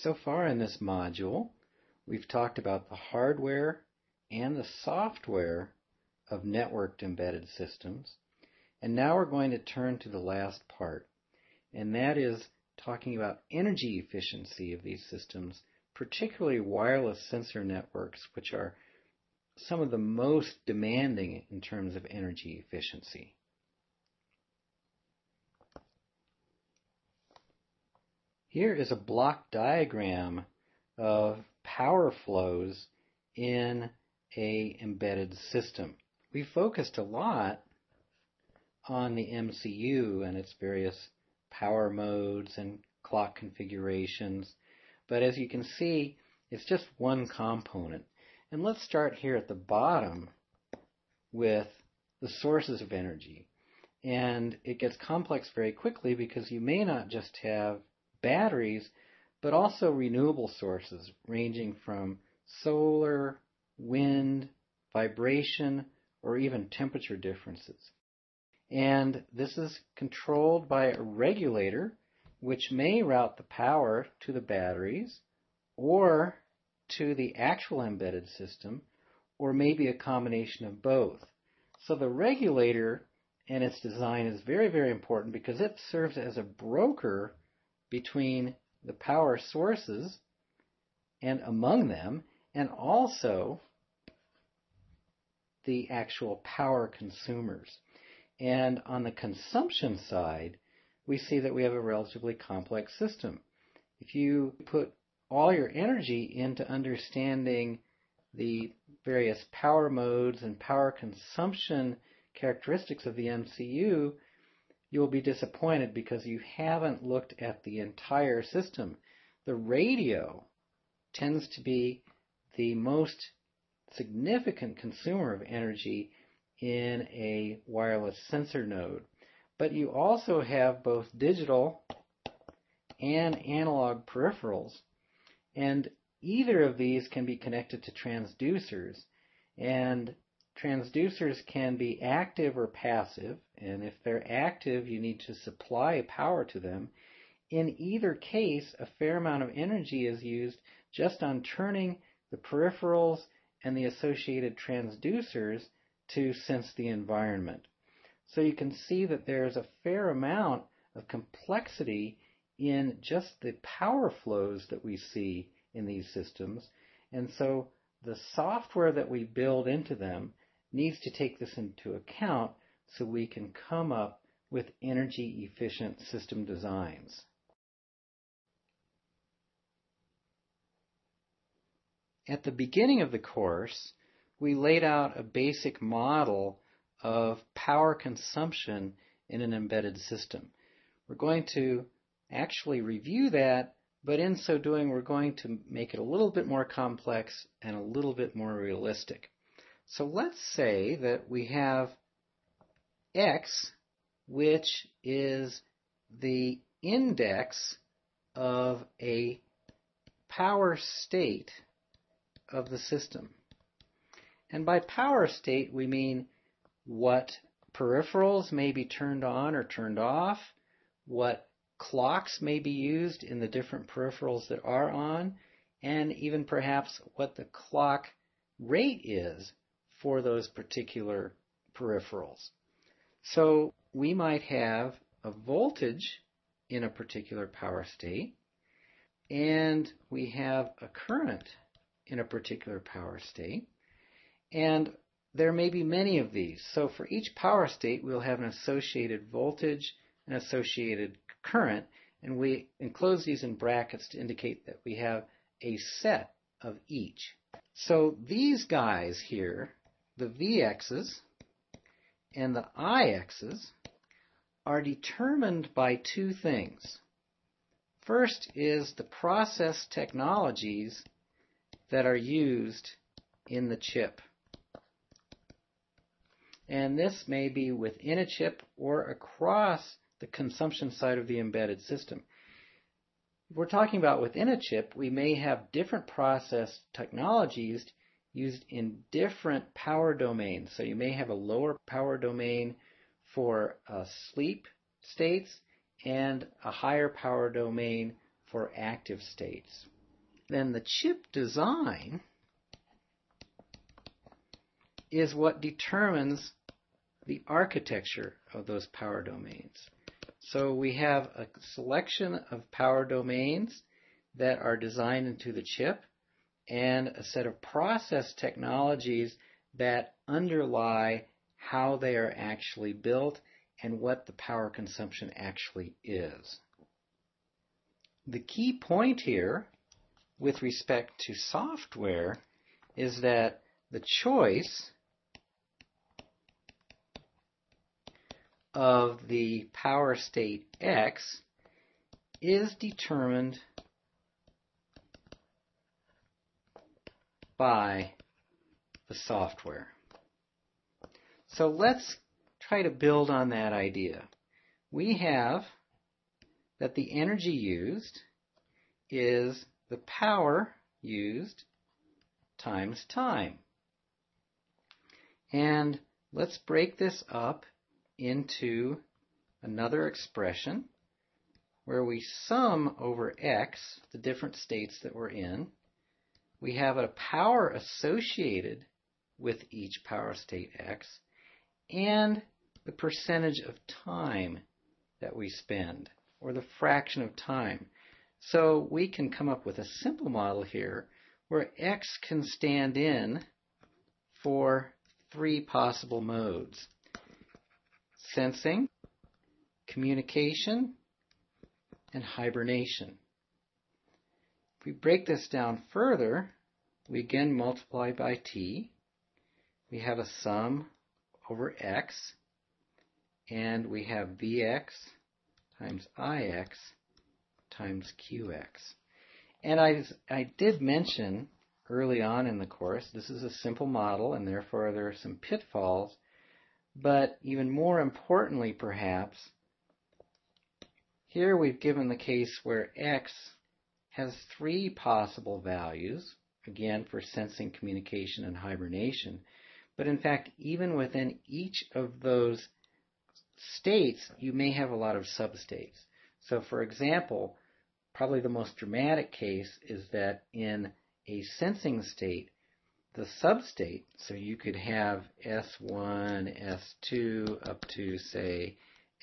So far in this module, we've talked about the hardware and the software of networked embedded systems. And now we're going to turn to the last part, and that is talking about energy efficiency of these systems, particularly wireless sensor networks, which are some of the most demanding in terms of energy efficiency. Here is a block diagram of power flows in an embedded system. We focused a lot on the MCU and its various power modes and clock configurations, but as you can see, it's just one component. And let's start here at the bottom with the sources of energy. And it gets complex very quickly because you may not just have batteries, but also renewable sources ranging from solar, wind, vibration, or even temperature differences. And this is controlled by a regulator, which may route the power to the batteries or to the actual embedded system, or maybe a combination of both. So the regulator and its design is very, very important because it serves as a broker between the power sources and among them, and also the actual power consumers. And on the consumption side, we see that we have a relatively complex system. If you put all your energy into understanding the various power modes and power consumption characteristics of the MCU, you will be disappointed because you haven't looked at the entire system. The radio tends to be the most significant consumer of energy in a wireless sensor node. But you also have both digital and analog peripherals, and either of these can be connected to transducers. And transducers can be active or passive, and if they're active, you need to supply power to them. In either case, a fair amount of energy is used just on turning the peripherals and the associated transducers to sense the environment. So you can see that there's a fair amount of complexity in just the power flows that we see in these systems. And so the software that we build into them needs to take this into account so we can come up with energy efficient system designs. At the beginning of the course, we laid out a basic model of power consumption in an embedded system. We're going to actually review that, but in so doing, we're going to make it a little bit more complex and a little bit more realistic. So let's say that we have X, which is the index of a power state of the system. And by power state, we mean what peripherals may be turned on or turned off, what clocks may be used in the different peripherals that are on, and even perhaps what the clock rate is for those particular peripherals. So we might have a voltage in a particular power state, and we have a current in a particular power state, and there may be many of these. So for each power state, we'll have an associated voltage, an associated current, and we enclose these in brackets to indicate that we have a set of each. So these guys here, the Vx's and the Ix's, are determined by two things. First is the process technologies that are used in the chip. And this may be within a chip or across the consumption side of the embedded system. If we're talking about within a chip, we may have different process technologies used in different power domains. So you may have a lower power domain for sleep states and a higher power domain for active states. then the chip design is what determines the architecture of those power domains. So we have a selection of power domains that are designed into the chip and a set of process technologies that underlie how they are actually built and what the power consumption actually is. The key point here with respect to software is that the choice of the power state X is determined by the software. So let's try to build on that idea. We have that the energy used is the power used times time. And let's break this up into another expression where we sum over X the different states that we're in. We have a power associated with each power state X and the percentage of time that we spend, or the fraction of time. So we can come up with a simple model here where X can stand in for 3 possible modes: sensing, communication, and hibernation. If we break this down further, we again multiply by T. We have a sum over X, and we have Vx times Ix times Qx. And I did mention early on in the course, this is a simple model, and therefore there are some pitfalls. But even more importantly, perhaps, here we've given the case where X has 3 possible values, again for sensing, communication, and hibernation. But in fact, even within each of those states, you may have a lot of substates. So for example, probably the most dramatic case is that in a sensing state, the substate, so you could have S1, S2, up to, say,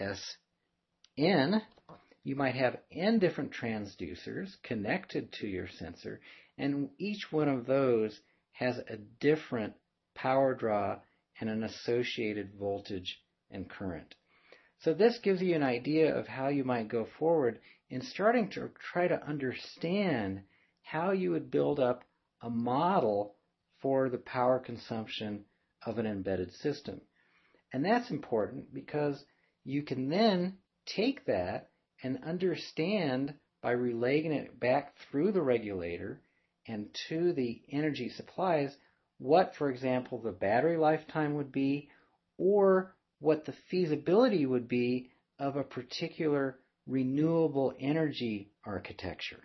Sn, you might have n different transducers connected to your sensor, and each one of those has a different power draw and an associated voltage and current. So this gives you an idea of how you might go forward in starting to try to understand how you would build up a model for the power consumption of an embedded system. And that's important because you can then take that and understand by relaying it back through the regulator and to the energy supplies what, for example, the battery lifetime would be, or what the feasibility would be of a particular renewable energy architecture.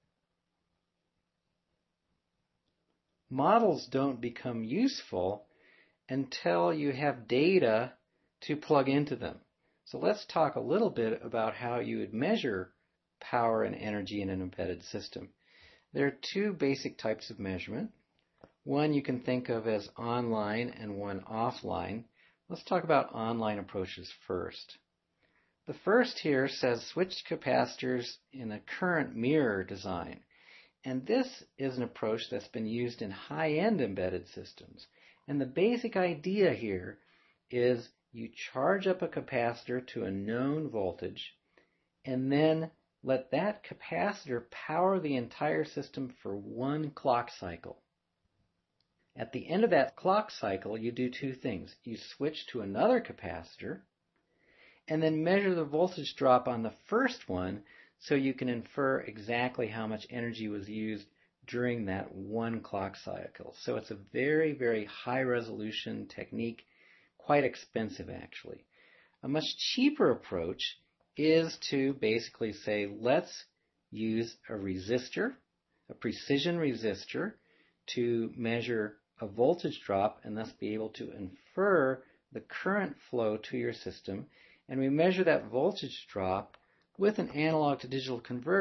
Models don't become useful until you have data to plug into them. So let's talk a little bit about how you would measure power and energy in an embedded system. There are 2 basic types of measurement. One you can think of as online and one offline. Let's talk about online approaches first. The first here says switched capacitors in a current mirror design. And this is an approach that's been used in high-end embedded systems. And the basic idea here is you charge up a capacitor to a known voltage and then let that capacitor power the entire system for 1 clock cycle. At the end of that clock cycle, you do 2 things. You switch to another capacitor and then measure the voltage drop on the first one so you can infer exactly how much energy was used during that 1 clock cycle. So it's a very, very high resolution technique, quite expensive actually. A much cheaper approach is to basically say, let's use a resistor, a precision resistor, to measure a voltage drop and thus be able to infer the current flow to your system. And we measure that voltage drop with an analog to digital converter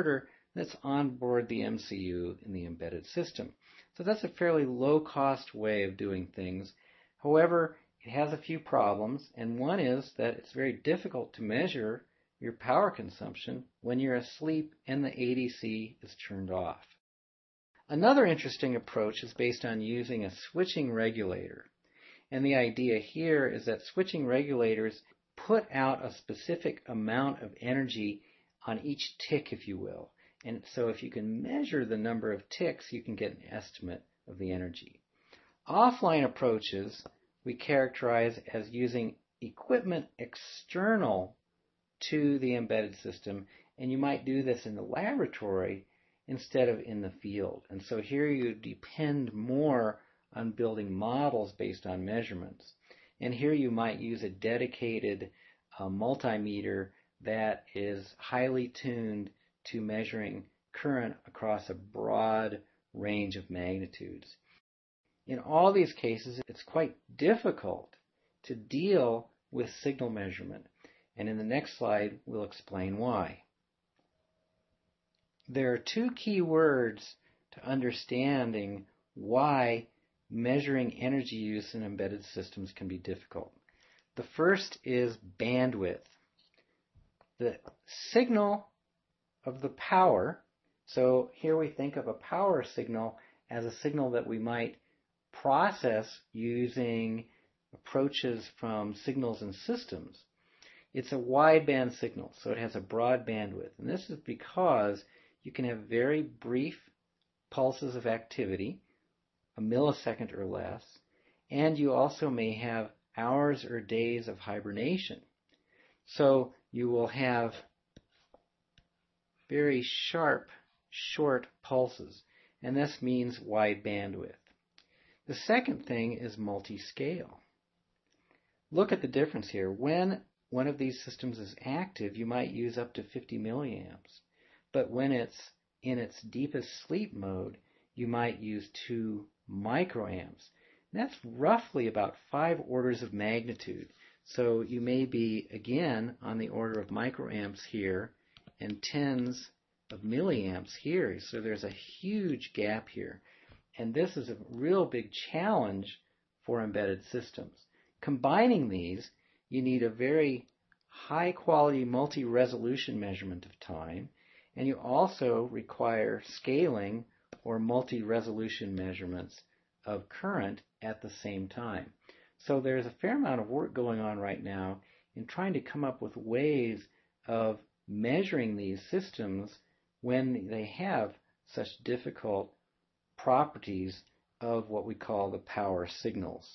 that's on board the MCU in the embedded system. So that's a fairly low-cost way of doing things. However, it has a few problems, and one is that it's very difficult to measure your power consumption when you're asleep and the ADC is turned off. Another interesting approach is based on using a switching regulator. And the idea here is that switching regulators put out a specific amount of energy on each tick, if you will. And so if you can measure the number of ticks, you can get an estimate of the energy. Offline approaches we characterize as using equipment external to the embedded system, and you might do this in the laboratory instead of in the field. And so here you depend more on building models based on measurements. And here you might use a dedicated multimeter that is highly tuned to measuring current across a broad range of magnitudes. In all these cases, it's quite difficult to deal with signal measurement. And in the next slide, we'll explain why. There are two key words to understanding why measuring energy use in embedded systems can be difficult. The first is bandwidth. The signal of the power, so here we think of a power signal as a signal that we might process using approaches from signals and systems. It's a wideband signal, so it has a broad bandwidth. And this is because you can have very brief pulses of activity, a millisecond or less, and you also may have hours or days of hibernation. So you will have very sharp, short pulses, and this means wide bandwidth. The second thing is multi-scale. Look at the difference here. When one of these systems is active, you might use up to 50 milliamps. But when it's in its deepest sleep mode, you might use 2 microamps. And that's roughly about 5 orders of magnitude. So you may be, again, on the order of microamps here and tens of milliamps here. So there's a huge gap here. And this is a real big challenge for embedded systems. Combining these, you need a very high-quality multi-resolution measurement of time, and you also require scaling or multi-resolution measurements of current at the same time. So there's a fair amount of work going on right now in trying to come up with ways of measuring these systems when they have such difficult properties of what we call the power signals.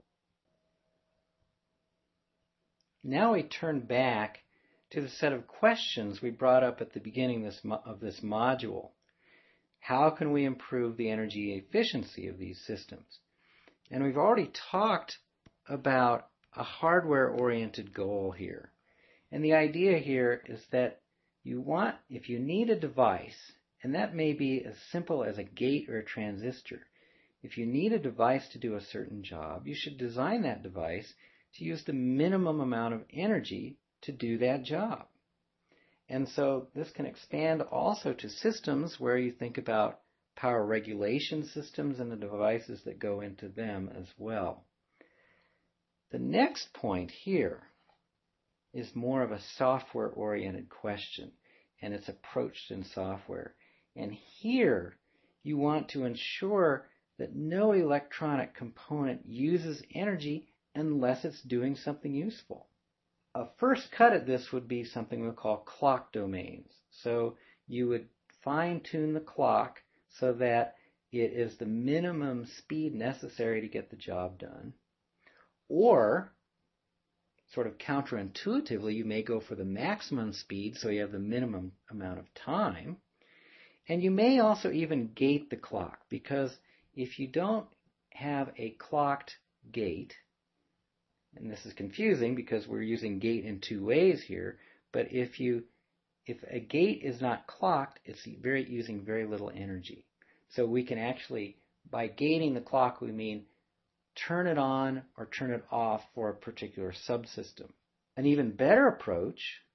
Now we turn back to the set of questions we brought up at the beginning of this module. How can we improve the energy efficiency of these systems? And we've already talked about a hardware-oriented goal here. And the idea here is that if you need a device, and that may be as simple as a gate or a transistor, if you need a device to do a certain job, you should design that device to use the minimum amount of energy to do that job. And so this can expand also to systems where you think about power regulation systems and the devices that go into them as well. The next point here is more of a software-oriented question, and it's approached in software. And here you want to ensure that no electronic component uses energy unless it's doing something useful. A first cut at this would be something we'll call clock domains. So you would fine-tune the clock so that it is the minimum speed necessary to get the job done. Or, sort of counterintuitively, you may go for the maximum speed so you have the minimum amount of time. And you may also even gate the clock, because if you don't have a clocked gate, and this is confusing because we're using gate in two ways here, but if a gate is not clocked, it's using very little energy. So we can actually, by gating the clock, we mean turn it on or turn it off for a particular subsystem. An even better approach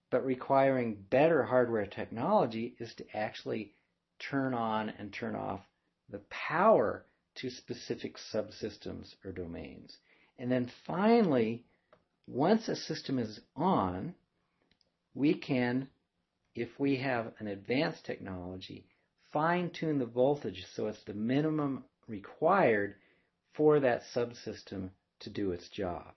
but requiring better hardware technology is to actually turn on and turn off the power to specific subsystems or domains. And then finally, once a system is on, we can, if we have an advanced technology, fine-tune the voltage so it's the minimum required for that subsystem to do its job.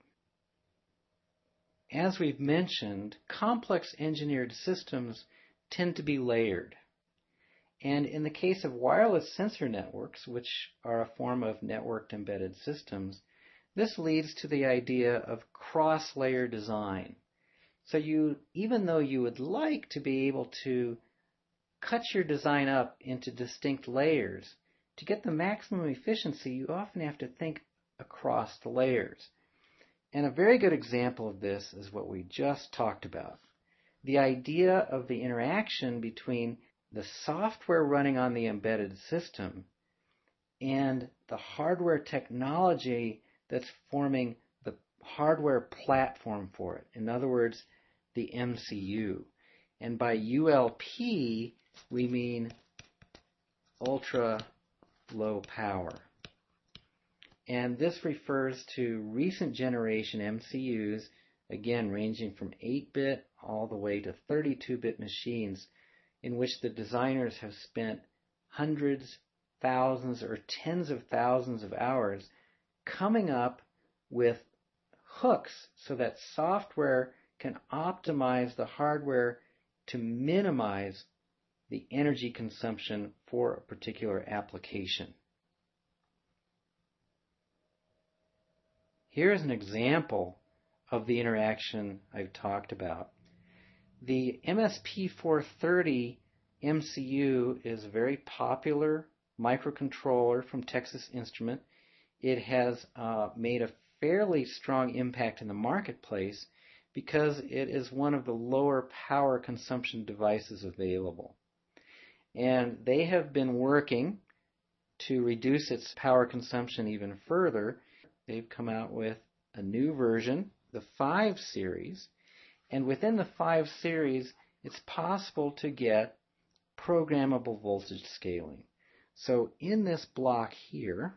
As we've mentioned, complex engineered systems tend to be layered. And in the case of wireless sensor networks, which are a form of networked embedded systems, this leads to the idea of cross-layer design. So even though you would like to be able to cut your design up into distinct layers, to get the maximum efficiency, you often have to think across the layers. And a very good example of this is what we just talked about. The idea of the interaction between the software running on the embedded system and the hardware technology that's forming the hardware platform for it. In other words, the MCU. And by ULP, we mean ultra low power. And this refers to recent generation MCUs, again ranging from 8-bit all the way to 32-bit machines, in which the designers have spent hundreds, thousands, or tens of thousands of hours coming up with hooks so that software can optimize the hardware to minimize the energy consumption for a particular application. Here's an example of the interaction I've talked about. The MSP430 MCU is a very popular microcontroller from Texas Instruments. It has made a fairly strong impact in the marketplace because it is one of the lower power consumption devices available. And they have been working to reduce its power consumption even further. They've come out with a new version, the 5 series, and within the 5 series, it's possible to get programmable voltage scaling. So in this block here,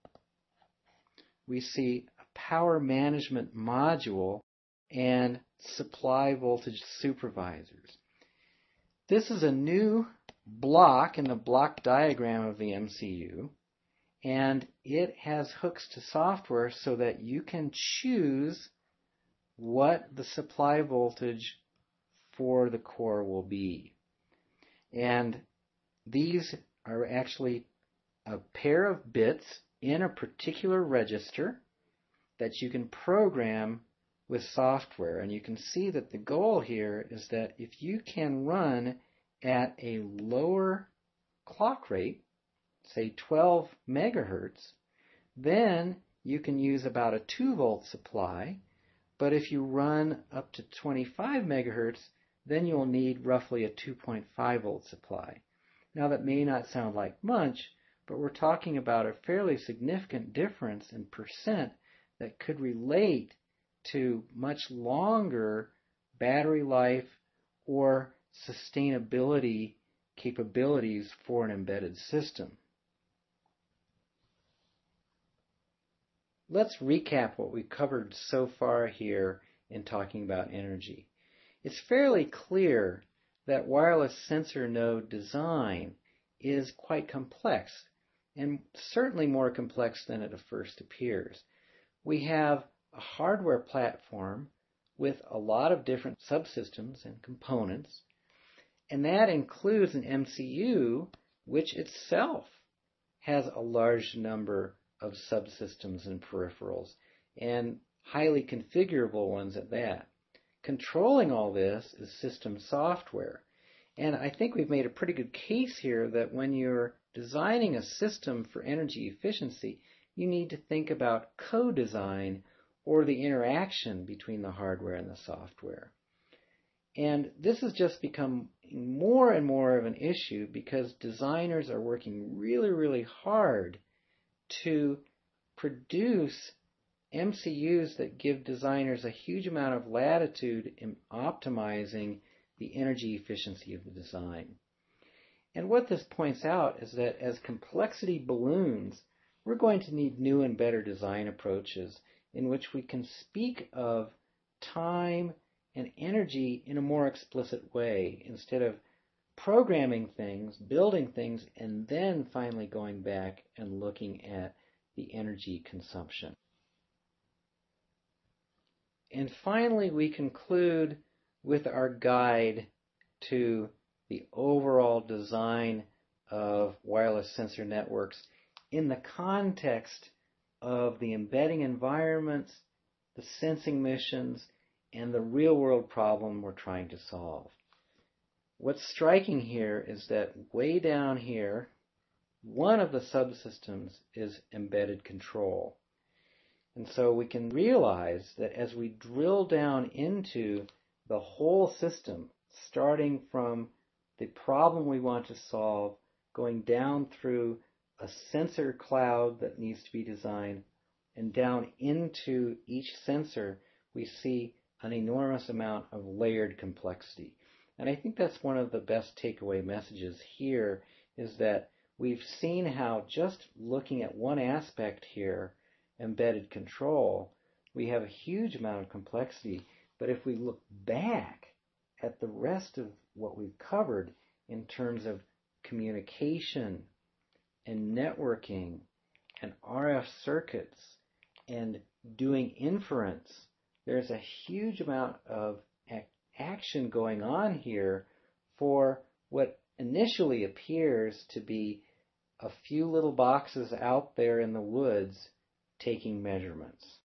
we see a power management module and supply voltage supervisors. This is a new block in the block diagram of the MCU, and it has hooks to software so that you can choose what the supply voltage for the core will be. And these are actually a pair of bits in a particular register that you can program with software. And you can see that the goal here is that if you can run at a lower clock rate, say 12 megahertz, then you can use about a 2-volt supply. But if you run up to 25 megahertz, then you'll need roughly a 2.5 volt supply. Now that may not sound like much, but we're talking about a fairly significant difference in percent that could relate to much longer battery life or sustainability capabilities for an embedded system. Let's recap what we've covered so far here in talking about energy. It's fairly clear that wireless sensor node design is quite complex, and certainly more complex than it at first appears. We have a hardware platform with a lot of different subsystems and components, and that includes an MCU, which itself has a large number of subsystems and peripherals, and highly configurable ones at that. Controlling all this is system software. And I think we've made a pretty good case here that when you're designing a system for energy efficiency, you need to think about co-design or the interaction between the hardware and the software. And this has just become more and more of an issue because designers are working really, really hard to produce MCUs that give designers a huge amount of latitude in optimizing the energy efficiency of the design. And what this points out is that as complexity balloons, we're going to need new and better design approaches in which we can speak of time and energy in a more explicit way instead of programming things, building things, and then finally going back and looking at the energy consumption. And finally, we conclude with our guide to the overall design of wireless sensor networks in the context of the embedding environments, the sensing missions, and the real-world problem we're trying to solve. What's striking here is that way down here, one of the subsystems is embedded control. And so we can realize that as we drill down into the whole system, starting from the problem we want to solve, going down through a sensor cloud that needs to be designed, and down into each sensor, we see an enormous amount of layered complexity. And I think that's one of the best takeaway messages here, is that we've seen how just looking at one aspect here, embedded control, we have a huge amount of complexity. But if we look back at the rest of what we've covered in terms of communication and networking and RF circuits and doing inference, there's a huge amount of action going on here for what initially appears to be a few little boxes out there in the woods taking measurements.